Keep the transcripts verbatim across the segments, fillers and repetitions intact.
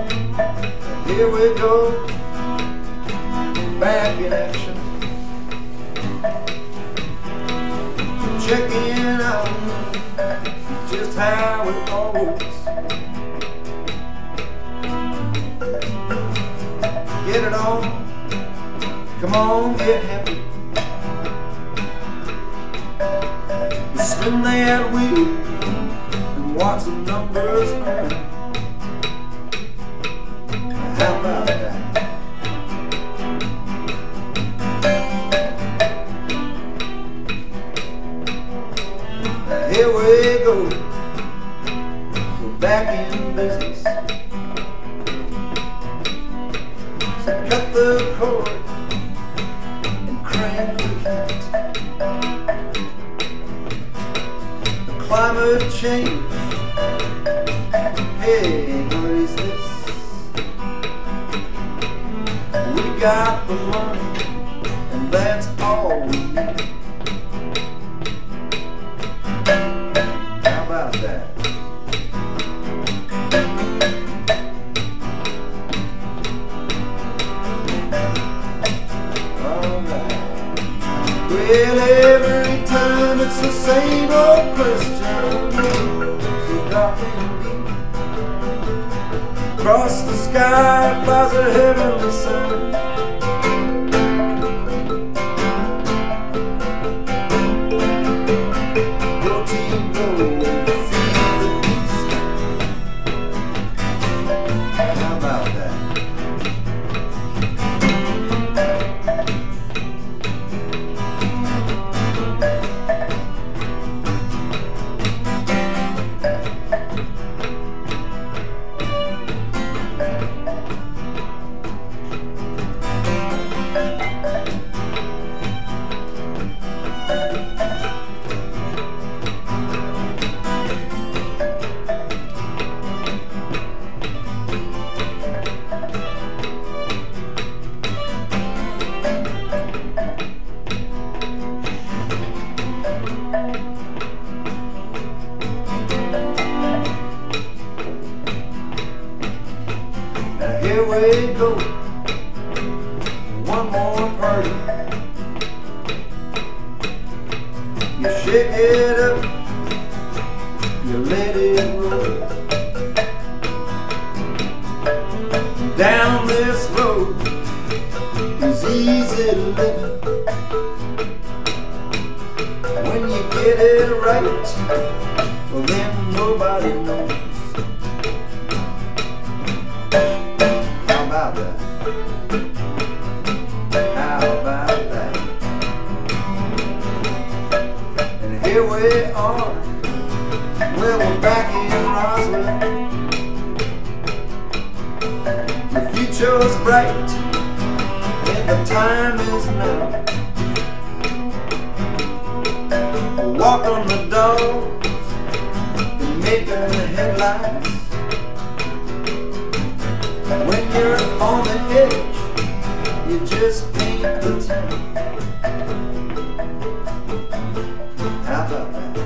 Here we go, back in action, checking out just how it all works. Get it on, come on, get happy. You spin that wheel and watch the numbers burn. How about that? Here we go, we're back in business. So cut the cord and crank the heat. The climate change, hey, what is this? We got the money, and that's all we need. How about that? Alright. Well, every time it's the same old question, so dark and deep. Across the sky flies a heavenly sun. Your team goes to feed the beast. How about that? Here we go, one more party. You shake it up, you let it roll. Down this road is easy living. When you get it right, well then nobody knows. How about that? How about that? And here we are, well, we're back in Roswell. The future's bright, and the time is now. Walk on the dogs and make them the headlines. When you're on the edge, you just paint the town. How about that?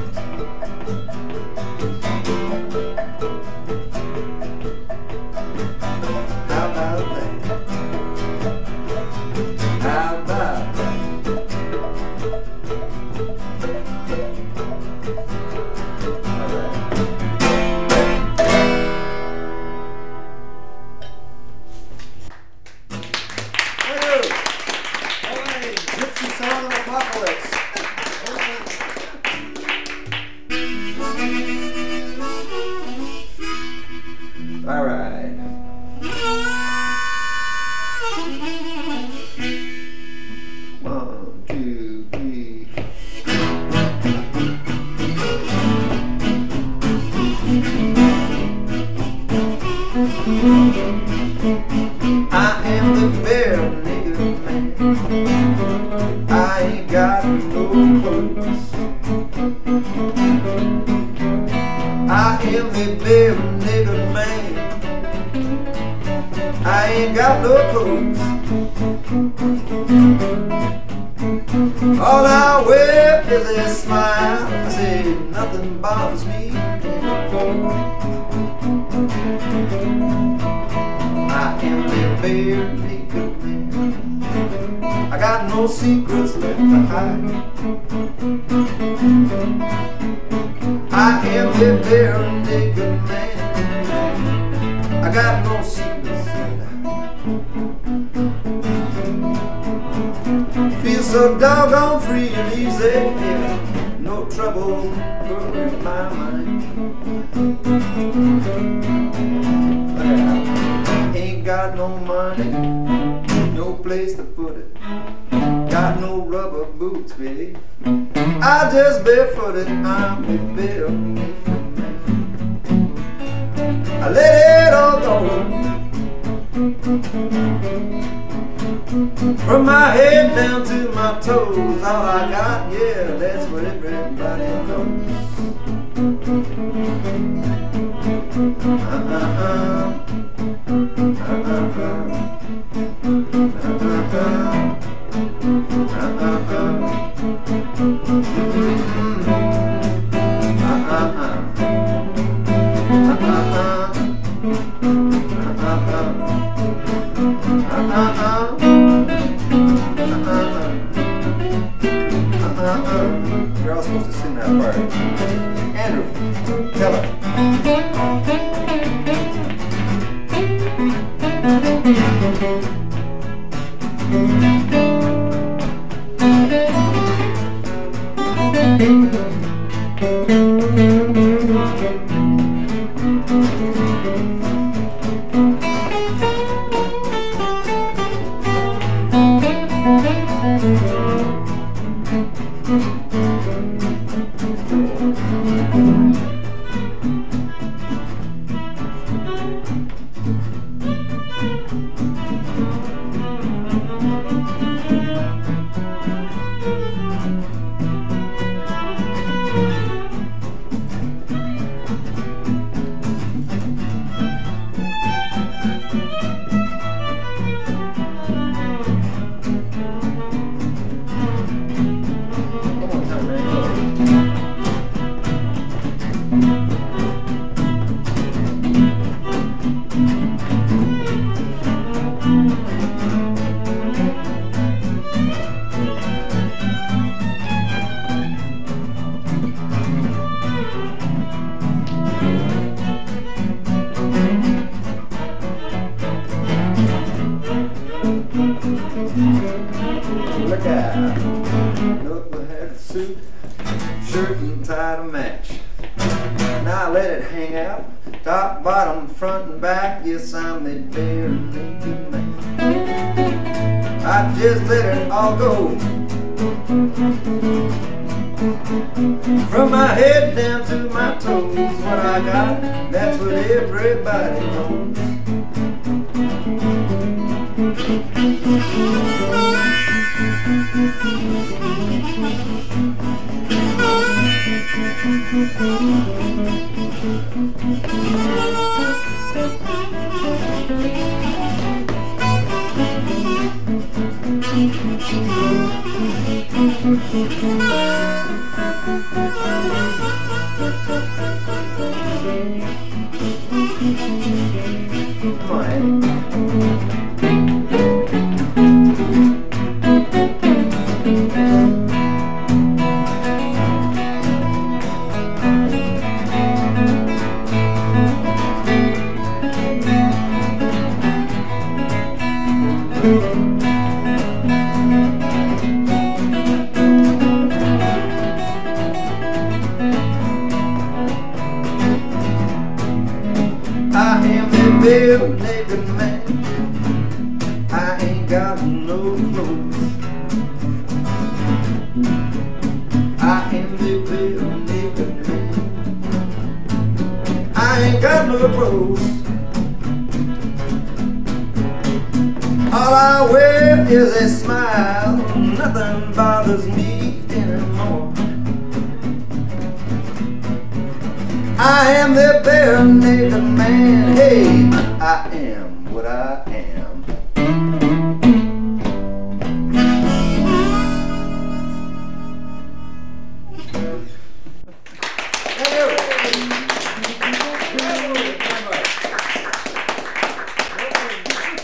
How about that? How about that? All right. Gypsy Song of Apocalypse. All right. One, two, three. I am the bear nigger man. I ain't got no clothes. I am the bear nigger man. I ain't got no clothes. All I wear is a smile. I say nothing bothers me. am the bare naked man. I got no secrets left to hide. I am the bare naked man. I got no secrets left to hide. Feel so doggone free and easy, yeah. No trouble in my mind. I ain't got no money, no place to put it. Got no rubber boots, baby. I just barefooted. I'm a bare naked man. I let it all go. From my head down to my toes, all I got, yeah, that's what everybody knows. Uh-uh-uh. Uh-uh-uh. You're all supposed to sing that part. Andrew, tell her. Look out. Look, we had a suit, shirt and tie to match. Now I let it hang out, top, bottom, front and back. Yes, I'm the bare naked man. I just let it all go. From my head down to my toes, what I got, that's what everybody knows. Come on, Eddie. I am a bare naked man. I ain't got no clothes. I am the bare naked man. I ain't got no clothes. All I wear is a smile. Nothing bothers me anymore. I am the bare naked man. Hey, I am what I am. Thank you.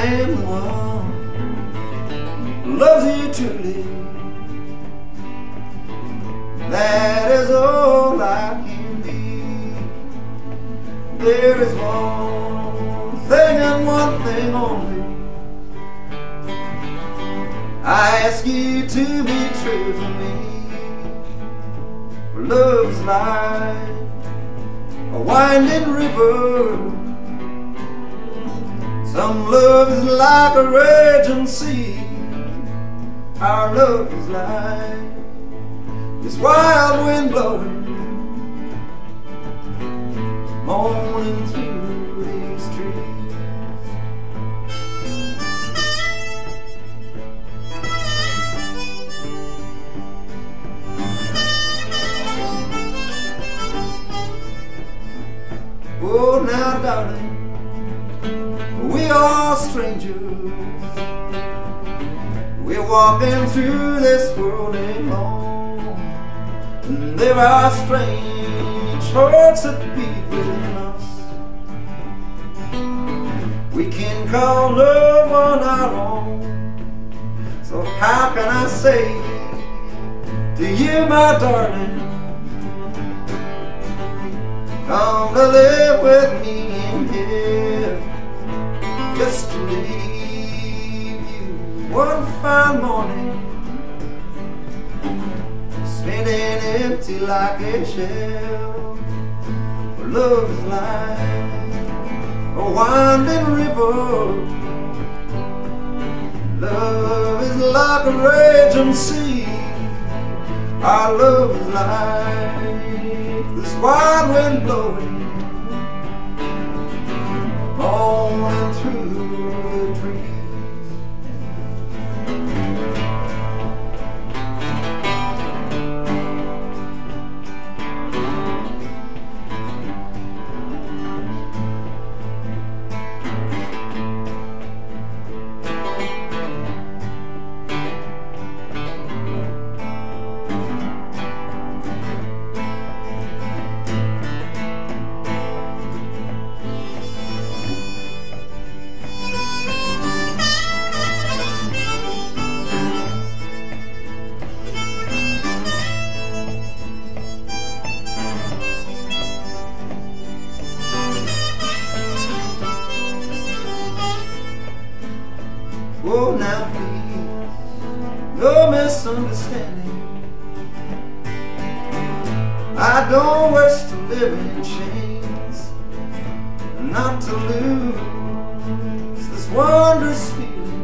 am the one who loves you truly. That is all I can be. There is one thing and one thing only. I ask you to be true to me. For love is like a winding river. Some love is like a raging sea. Our love is like this wild wind blowing, moaning through these trees. Oh, now, darling, we are strangers. We're walking through this world alone, and there are strange hearts that beat within us. We can call love on our own. So how can I say to you, my darling, come to live with me in here, just to leave you one fine morning, spinning empty like a shell. For love is like a winding river. Love is like a raging sea. Our love is like this wild wind blowing, moaning through the trees. Oh, now please, no misunderstanding. I don't wish to live in chains, not to lose this wondrous feeling,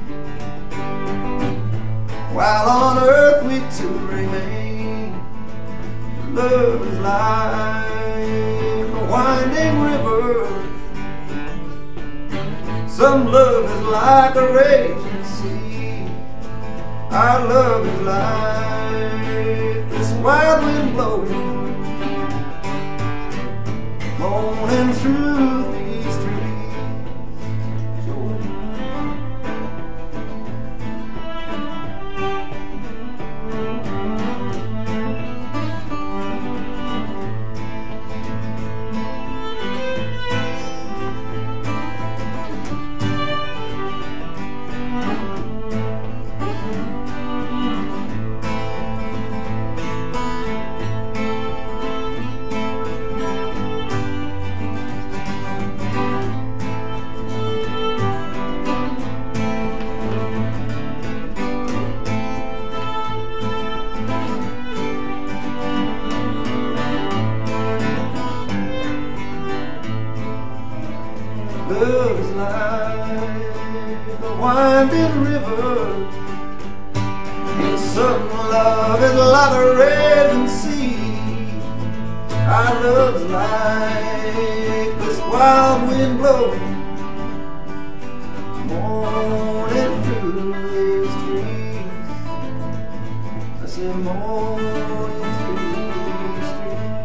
while on earth we two remain. Love is like a winding river. Some love is like a raging sea. Our love is like this wild wind blowing, moaning through these trees. Love is like a winding river, and some love is like a raging sea. Our love is like this wild wind blowing, moaning through these trees. I say moaning through these trees.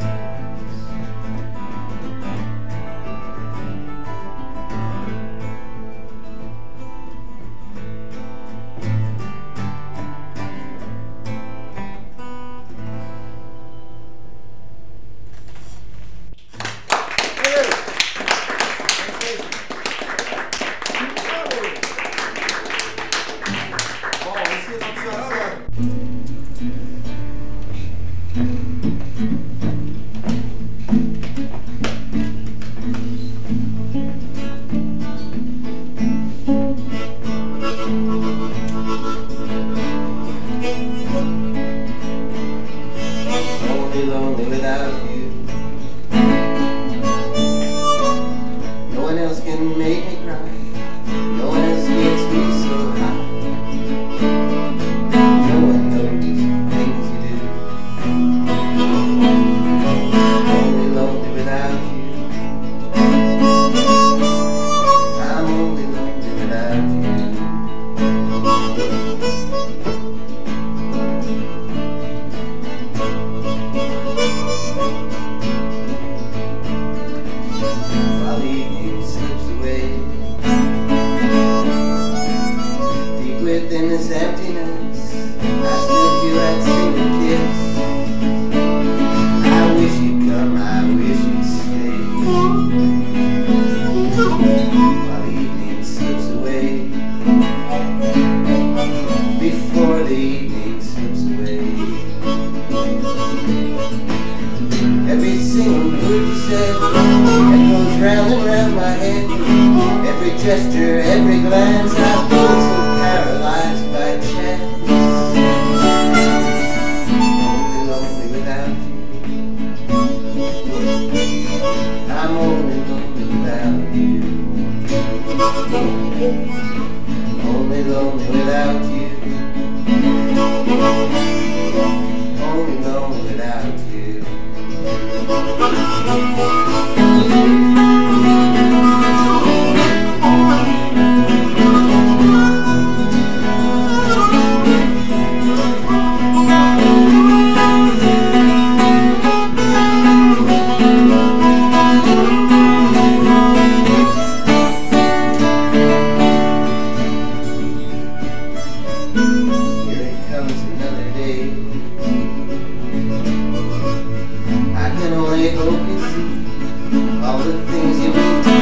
else can make me cry. No one else gets me so high. No one knows the things you do. Only lonely without you. I'm only lonely without you. While the evening slips away, deep within this emptiness, I still feel that single kiss. I wish you'd come, I wish you'd stay. While the evening slips away, before the evening slips away. Every single word you said echoes round and round my head. Every gesture, every glance, I feel so paralyzed by chance. Only lonely without you. I'm only lonely without you. Only lonely without you. Only lonely without you. Here it comes another day. I can only hope you see all the things you mean to me.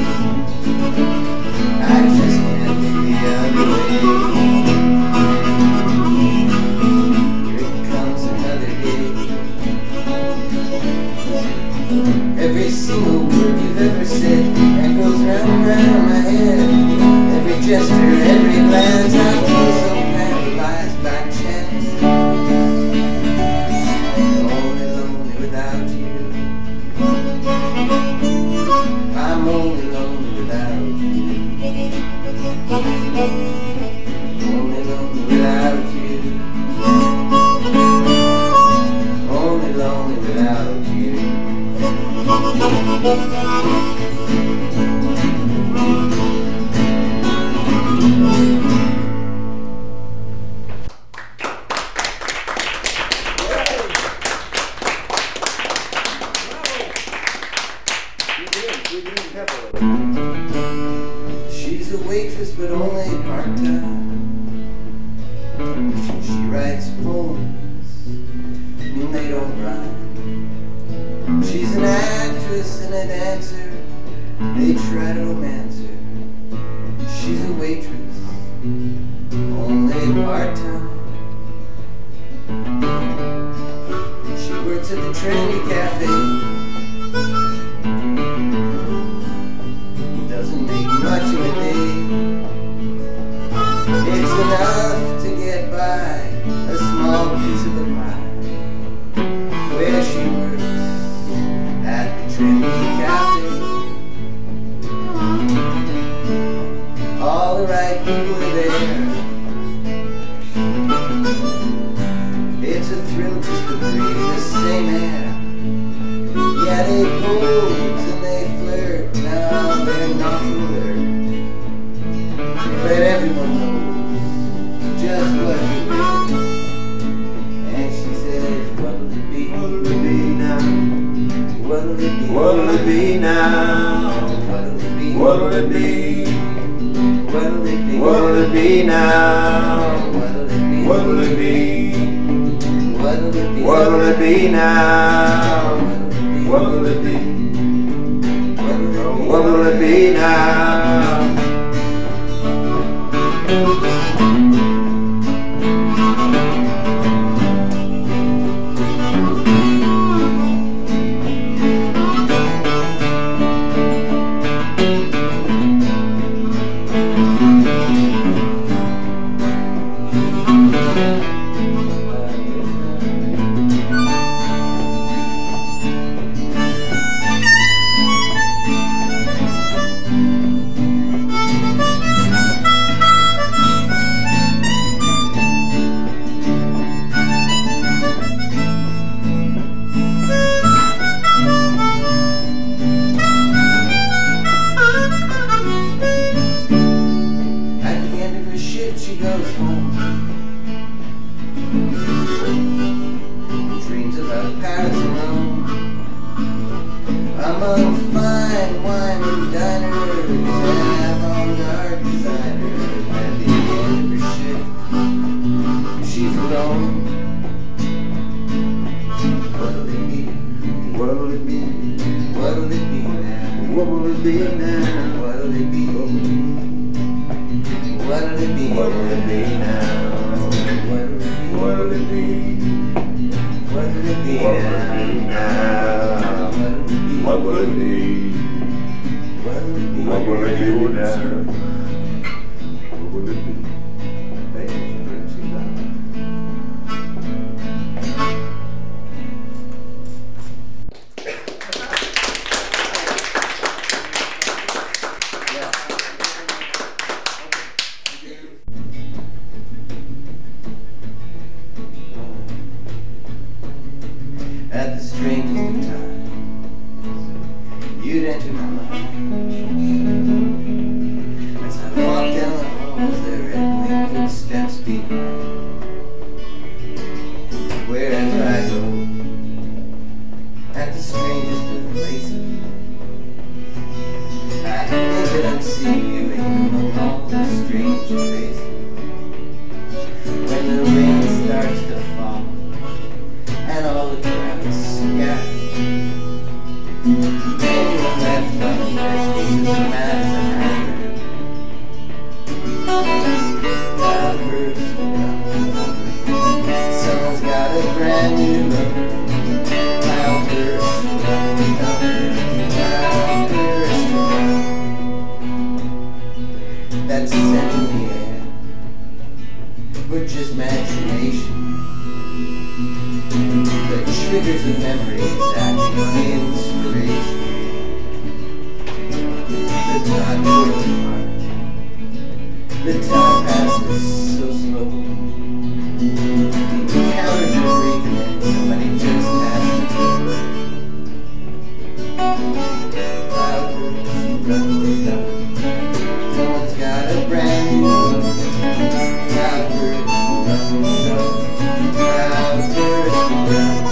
I just can't look the other way. Here it comes another day. Every single word you've ever said echoes round and round my head. Every gesture, every glance, I feel so paralyzed by chance. Only lonely without you. I'm only lonely without you. Only lonely without you. Only lonely without you. She's a waitress but only part-time. She writes poems and they don't rhyme. She's an actress and a dancer, they try to romance her. She's a waitress, only part-time. She works at the Trinity Cafe. Doesn't make much of a day. It's enough to get by, a small piece of the pie. Where she works at the Trinity Cafe. All the right people are there. It's a thrill just to breathe the same air. Yeah, they pose and they flirt, now they're not alert. But everyone knows just what you wear. And she says, what'll it be? What'll it be now? What'll it be? What'll it be now? What'll it be? What'll it be? What'll it be? What'll it be now? What'll it be? What'll it be? What'll it be? What'll it be now? What'll it be? What'll it be now? avant-garde designer at the end of her shift. She's alone. What'll it be? What'll it be? What'll it be now? What'll it be now? What'll it be? What'll it be? What'll it be now? What'll it be? What'll it be now? What will it be? What will it be? What will it be now? What will it be? Hey, it's pretty loud. At the strangest of times, you'd enter my mind. As I walked down the halls, there red footsteps behind. Wherever I go, at the strangest of places, I think that I'm seeing you in all the strange faces. When the rain starts to fall, and all the crowds scatter, anyone left on their faces mad as a hatter. I've heard someone's got a brand new lover. I'll burst around the cover. I'll burst around. That's set in the air, but just imagination. The triggers of memories acting on inspiration. The time goes apart. The time passes so slow. The counters are breathing and somebody just has to go. Cloudburst, rumble down. Someone's got a brand new look. Cloudburst, rumble down. Cloudburst around.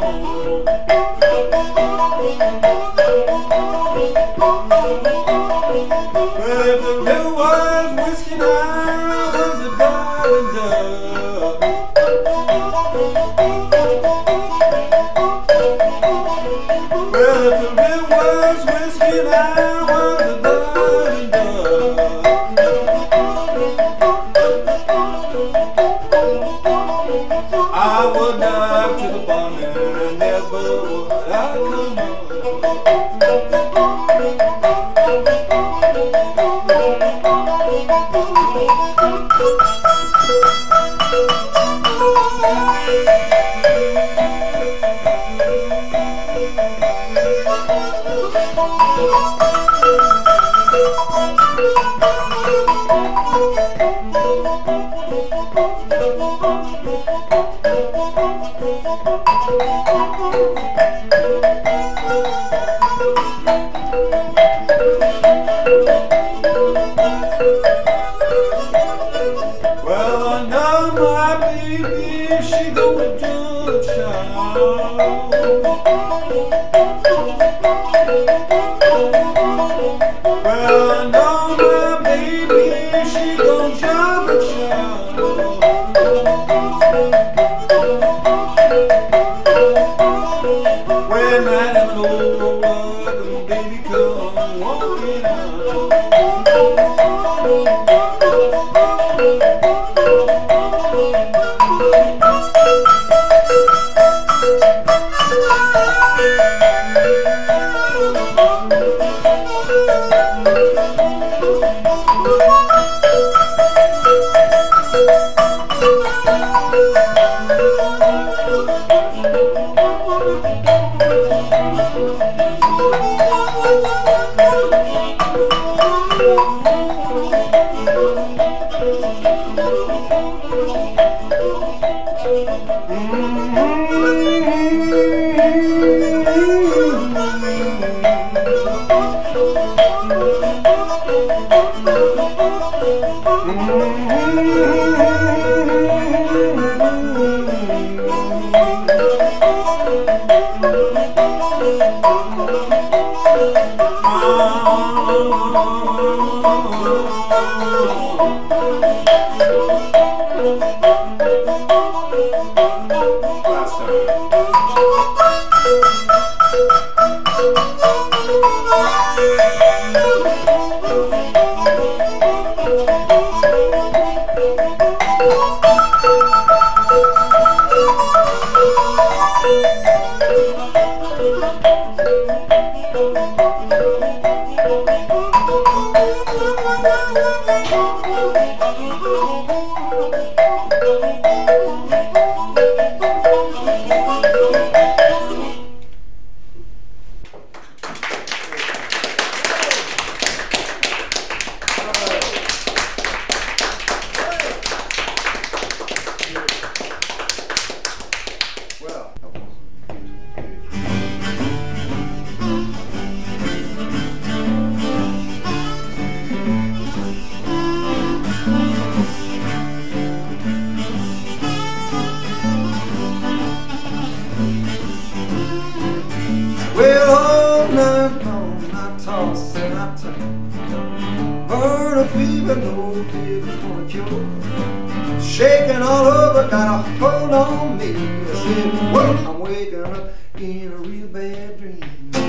Oh, Well, if the river was whiskey, I was a darling dove. Well, if the river was whiskey, I was a darling dove. I would dive to the bottom and never would I come up. Well, I know my baby, she gonna jump shot. Well, I know my baby, she gon' jump and shout. When that old road, baby, come walking out. Well, all night long I toss and I turn, burn a fever no pill's gonna cure. Shaking all over, got a hold on me. I said, well, I'm waking up in a real bad dream.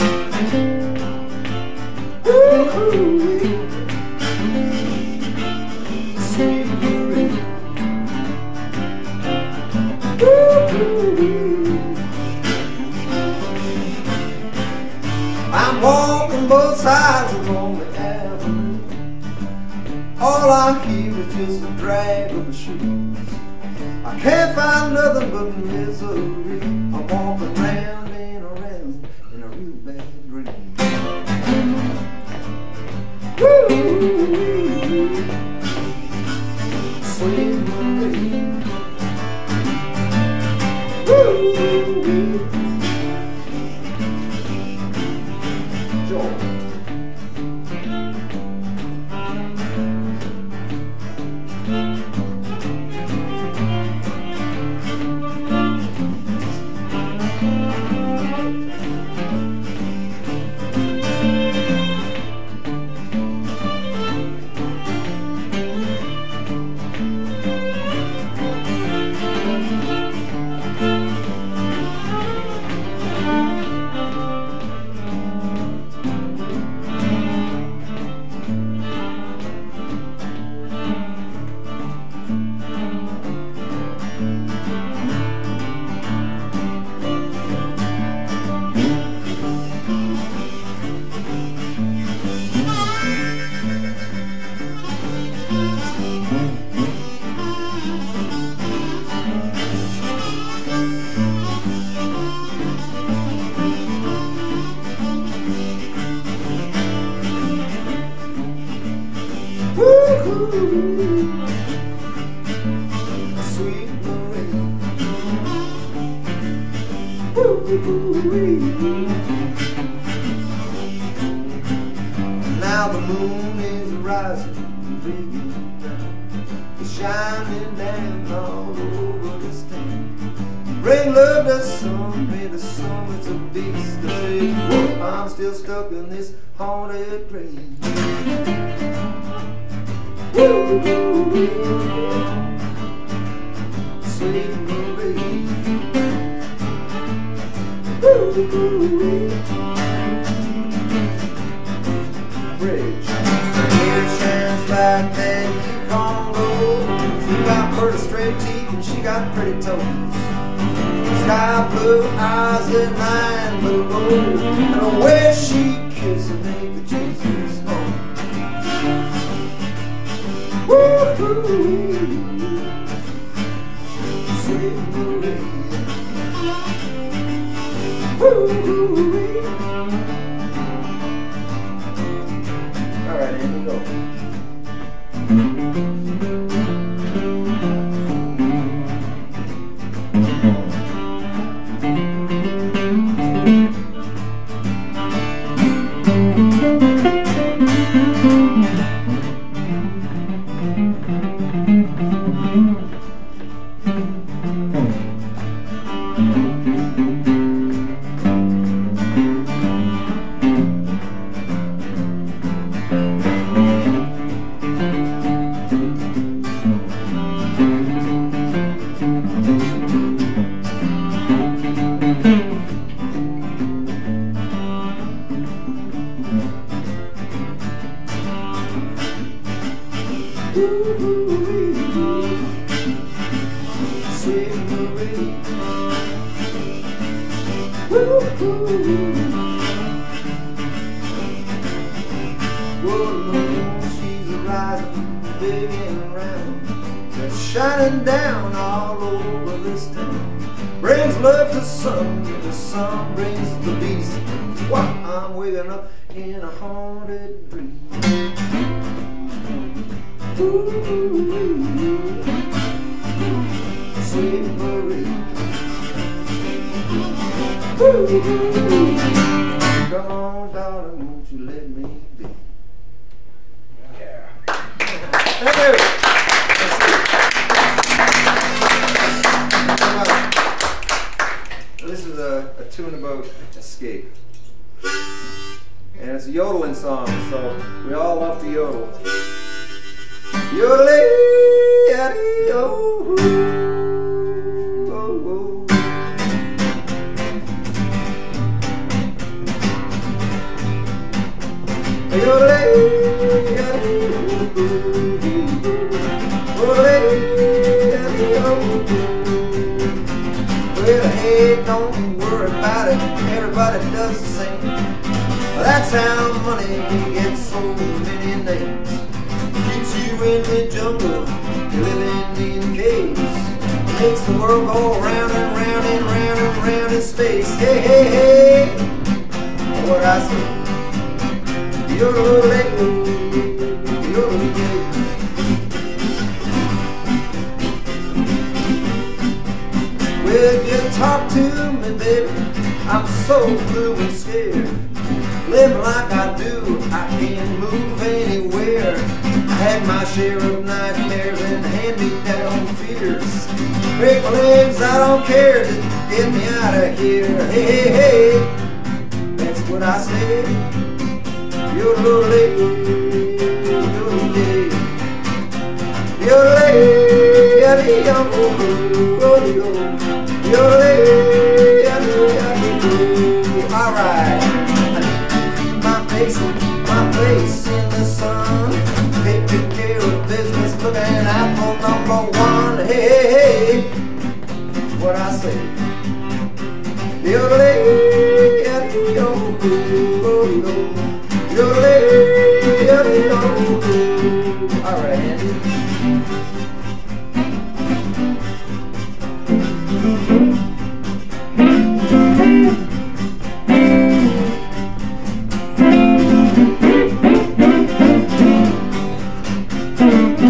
Woo-hoo. Sweet Marie. Woo-hoo. I'm walking both sides of Lonely Avenue. All I hear is just the drag of the shoes. I can't find nothing but misery. I'm walking round and around in a real bad dream. Woo! Sweet Marie. Woo! Joy. Sweet Marie. Woo-wee. Now the moon is rising, bringing down, it's shining down all over this town. Bring love to some, may the summer's a beast. Whoa, I'm still stuck in this haunted dream. Woo-wee. Sweet Marie. Woo-wee. Bridge. Her hair shines like that Congo. She got pretty straight teeth and she got pretty toes. Sky blue eyes that line below. And the way she kisses make the Jesus moan. Woo-hoo. Sweet Marie. Woo-hoo. All right, here we go. Sweet Marie. Woo-hoo. Well, the moon, she's rising big and round. It's shining down all over this town. Brings love to some, and the sun brings the beast. While I'm waking up in a haunted dream. Ooh, Sweet Marie. Ooh, come on, darling, won't you let me be? Yeah. Thank you. This is a, a tune about escape. And it's a yodeling song, so we all love to yodel. Yodelay-a-dee-oh, oh, oh. Yodelay-a-dee-oh, yodelay-a-dee-oh. Well, hey, don't worry about it, everybody does the same. That's how money gets so many names. Keeps you in the jungle, you're living in caves. Makes the world go round and round and round and round in space. Hey, hey, hey, what I say? Yodelay, yodelay. Well, you talk to me, baby, I'm so blue and scared. Living like I do, I can't move anywhere. I had my share of nightmares and hand-me-down fears. Break my legs, I don't care, just get me out of here. Hey, hey, hey, that's what I say. Yodelay, yodelay, yodelay, yodelay, yodelay, yodelay. All right. My place in the sun, taking care of business, looking out for number one. Hey, hey, hey, what I say? Yodelay, yodelay, yodelay, yodelay. All right, Andy. Thank you.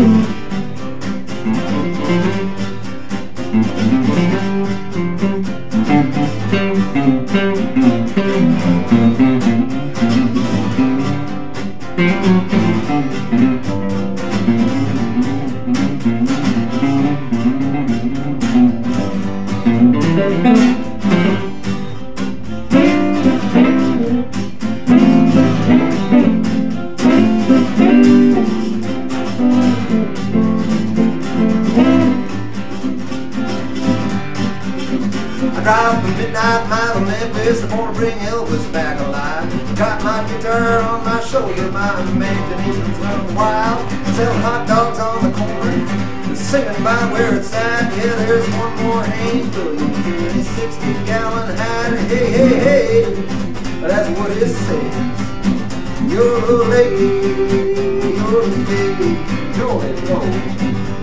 I drive the midnight mile to Memphis. I wanna bring Elvis back alive. Got my guitar on my shoulder, my imagination's running wild. Selling hot dogs on the corner, singing by where it's at. Yeah, there's one more Haynes Williams in his sixty gallon hat. Hey, hey, hey, that's what it says. You're a lady, you're a lady, you're a lady.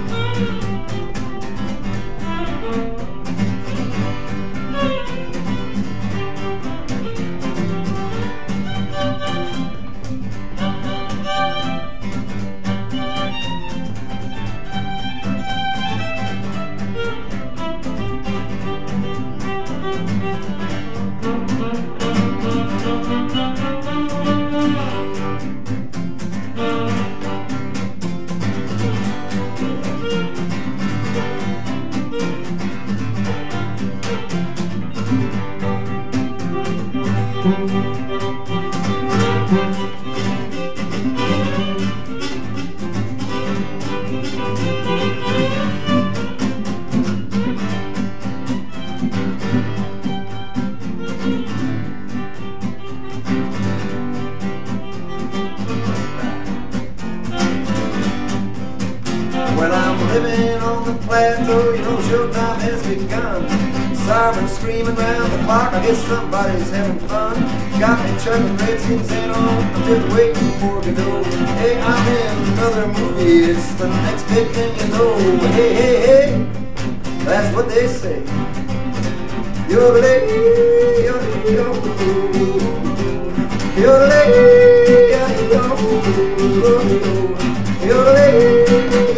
Well, I'm living on the plateau, you know showtime has begun. Sirens screaming round the clock, I guess somebody's having fun. Got me chugging Redskins in on the fifth waiting for Godot. Hey, I'm in another movie, it's the next big thing you know. Hey, hey, hey, that's what they say. You're a lady, you're a lady, you're a lady, you're a lady, you're a lady.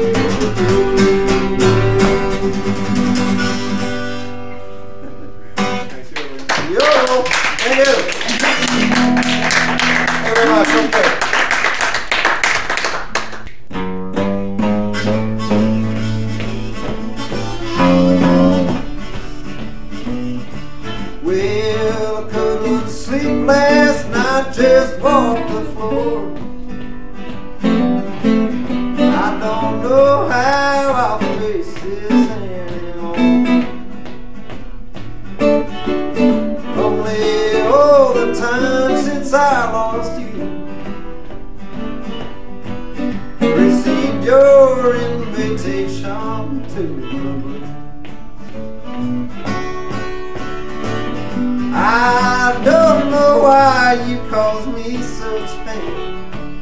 Yo, thank you. Thank you very much. Okay. Well, I couldn't sleep last night, just walked the floor. I don't know how I'll face this anymore. Only all the time since I lost you, received your invitation to the blue. I don't know why you caused me such pain.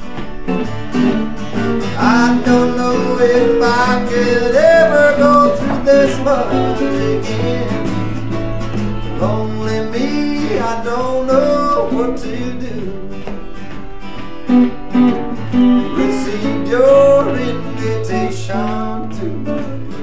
I don't know if I could ever go through this much again. Lonely me, I don't know what to do. Received your invitation to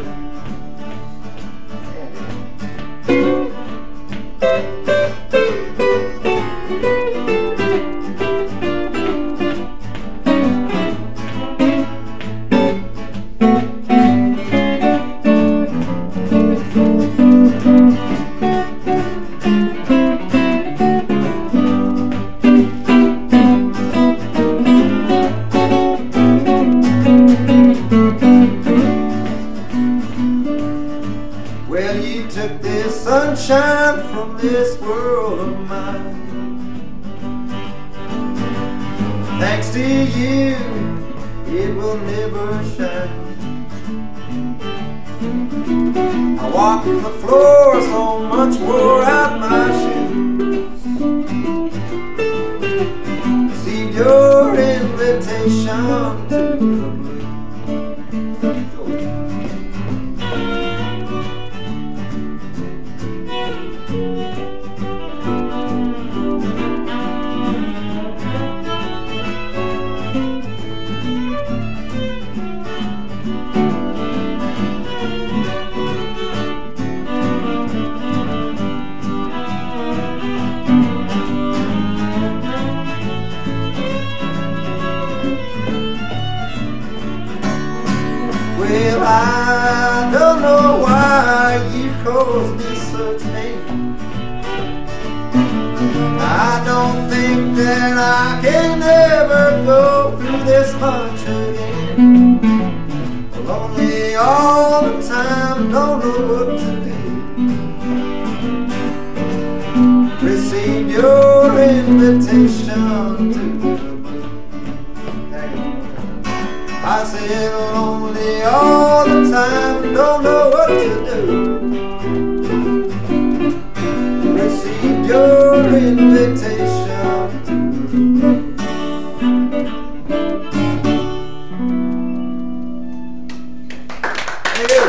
well, you took this sunshine from this world of mine. Thanks to you, it will never shine. I walk the floor so much wore out my shoes. Received your invitation to the blue. this much again. Lonely all the time, don't know what to do. Received your invitation to I said lonely all the time, don't know what to do. Received your invitation to Thank you.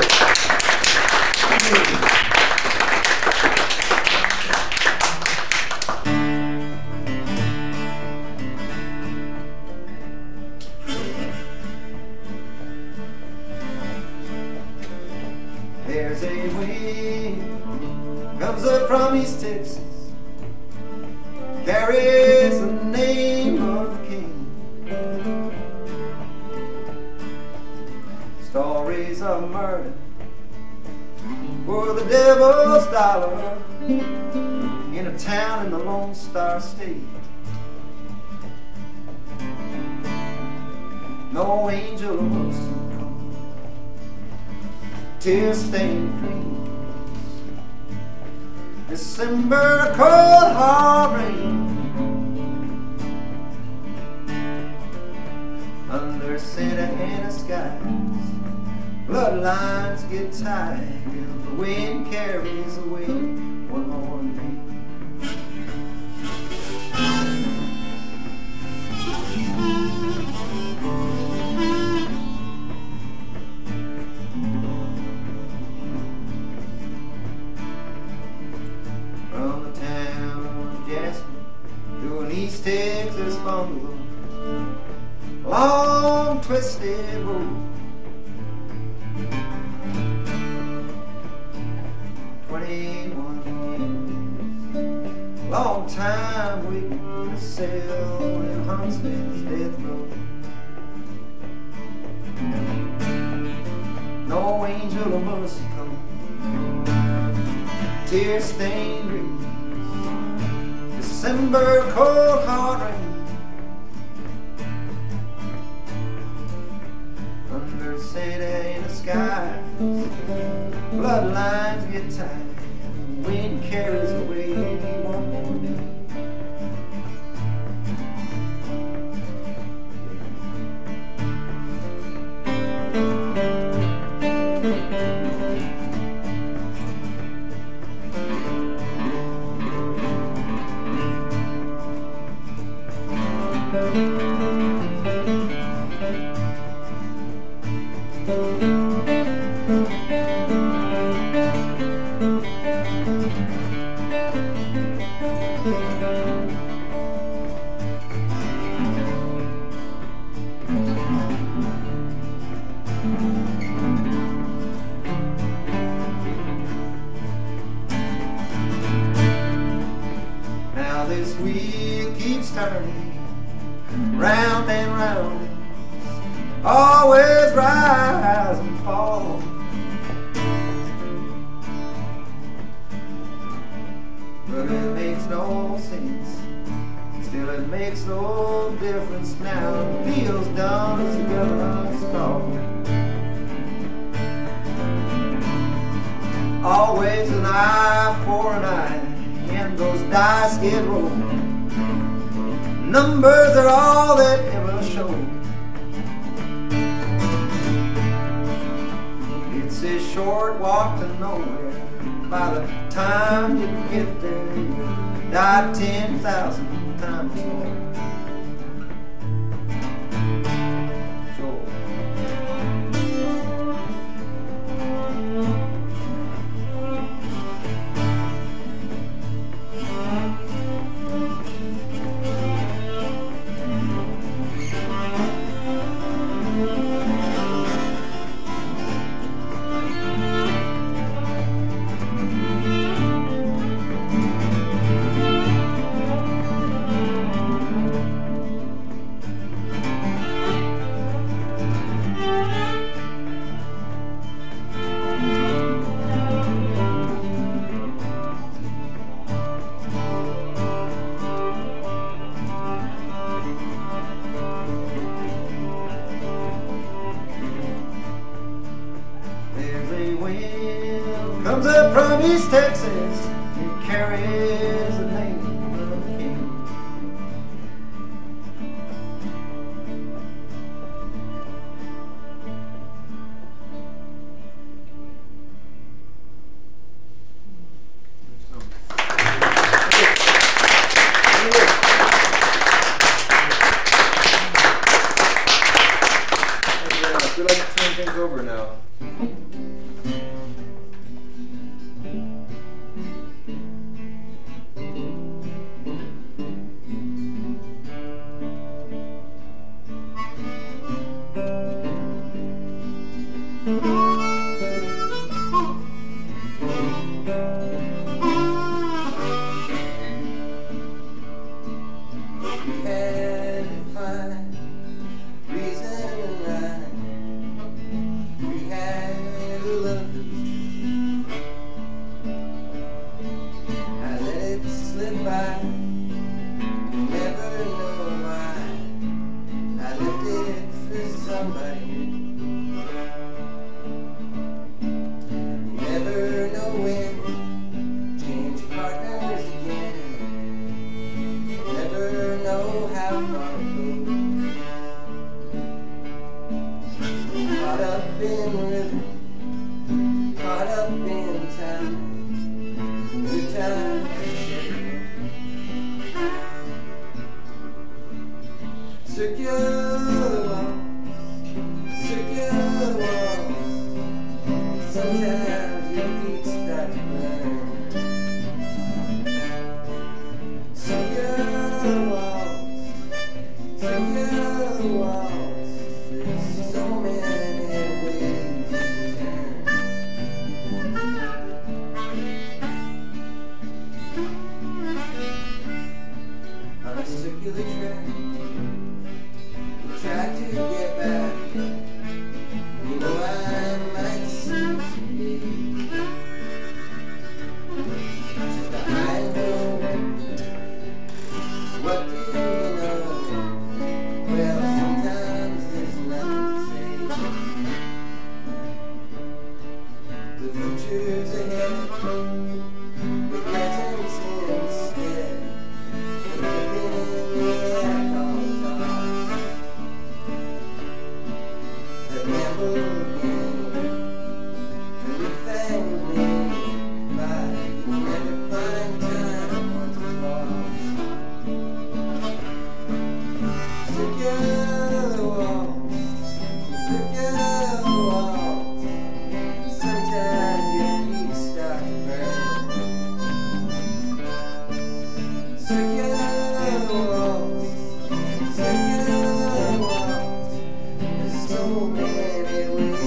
There's a wind comes up from East Texas, carries the name of the king. Stories of murder for the devil's dollar in a town in the Lone Star State. No angel of mercy come, tear-stained dreams, December cold hard rain, under Santa Ana skies, bloodlines get tied, and the wind carries away one more day. From the town of Jasper to an East Texas bungalow, long twisted road, twenty-one years, long time waiting to sell in Huntsman's death row. No angel of mercy come, tear-stained dreams, December cold hard rain, under Santa Ana skies, bloodlines get tied, the wind carries away one more day. Now this wheel keeps turning round and round, always rise and fall. But it makes no sense, still it makes no difference now. The deal's done, it's the government's call. Always an eye for an eye, and those dice get rolled. Numbers are all that ever show. It's a short walk to nowhere. By the time you get there, you die ten thousand times more. Sure. Comes up from East Texas, he carries the name of a king. We'd like to turn things over now. So many ways.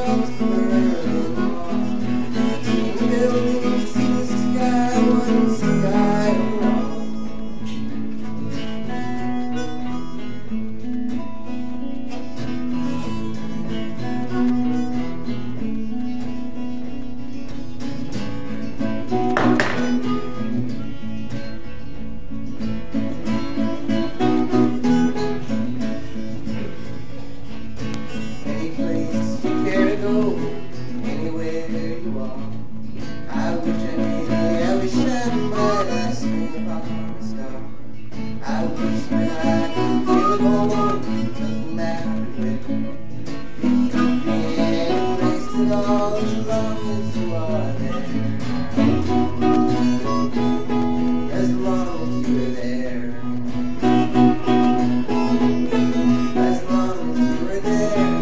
across the Berlin Wall. See the buildings, see the sky, one sky to walk. Anywhere you are, I wish I knew I was shining bright as upon a star. I wish that I could feel it all, doesn't matter when. You can't waste it all as long as you are there. As long as you're there. As long as you're there.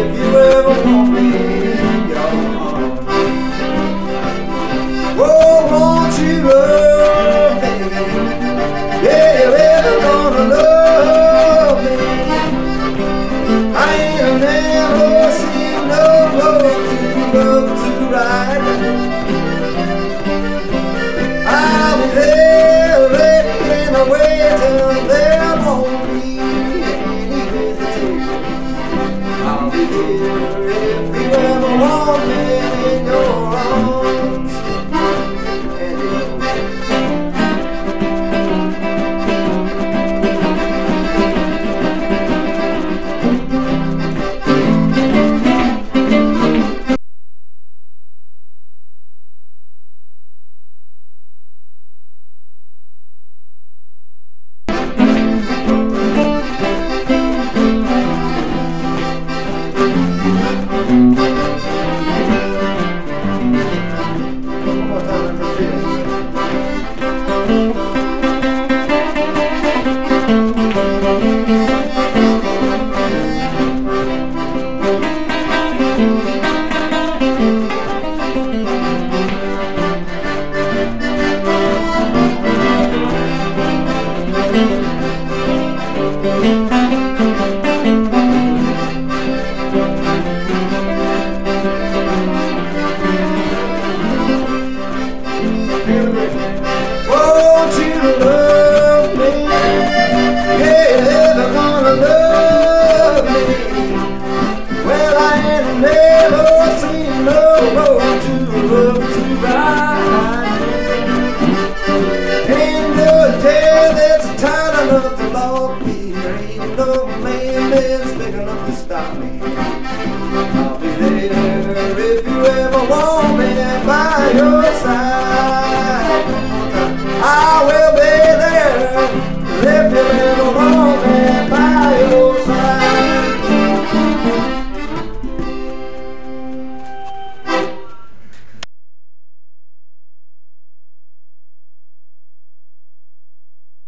if you ever want me in your arms. Oh, won't you love me? Yeah, you ever gonna love me? I ain't never seen no love to love to ride. I'll be there ready and waiting. There won't be any hesitation. I'll be here if you ever want me in your arms. And you one more time for this. Thank you.